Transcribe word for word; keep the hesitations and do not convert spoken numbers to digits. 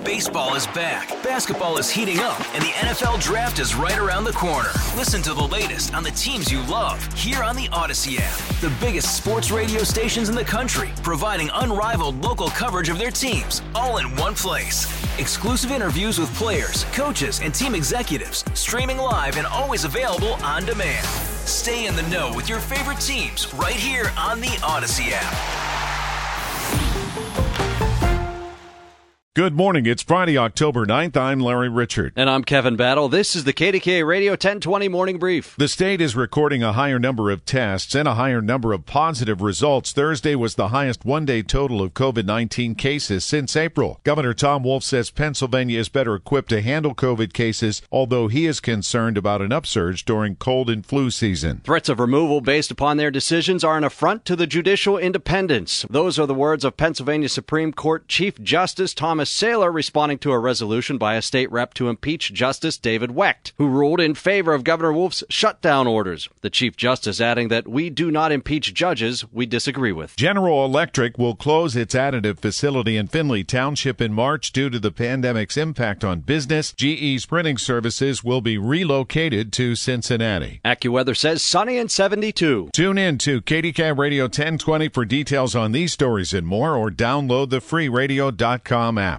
Baseball is back, basketball is heating up, and the N F L Draft is right around the corner. Listen to the latest on the teams you love here on the Odyssey app. The biggest sports radio stations in the country, providing unrivaled local coverage of their teams, all in one place. Exclusive interviews with players, coaches, and team executives, streaming live and always available on demand. Stay in the know with your favorite teams right here on the Odyssey app. Good morning. It's Friday, October ninth. I'm Larry Richard. And I'm Kevin Battle. This is the K D K A Radio ten twenty Morning Brief. The state is recording a higher number of tests and a higher number of positive results. Thursday was the highest one-day total of COVID nineteen cases since April. Governor Tom Wolf says Pennsylvania is better equipped to handle COVID cases, although he is concerned about an upsurge during cold and flu season. Threats of removal based upon their decisions are an affront to the judicial independence. Those are the words of Pennsylvania Supreme Court Chief Justice Thomas Saylor responding to a resolution by a state rep to impeach Justice David Wecht, who ruled in favor of Governor Wolf's shutdown orders. The Chief Justice adding that we do not impeach judges we disagree with. General Electric will close its additive facility in Findlay Township in March due to the pandemic's impact on business. G E's printing services will be relocated to Cincinnati. AccuWeather says sunny and seventy-two. Tune in to K D K A Radio ten twenty for details on these stories and more, or download the free radio dot com app.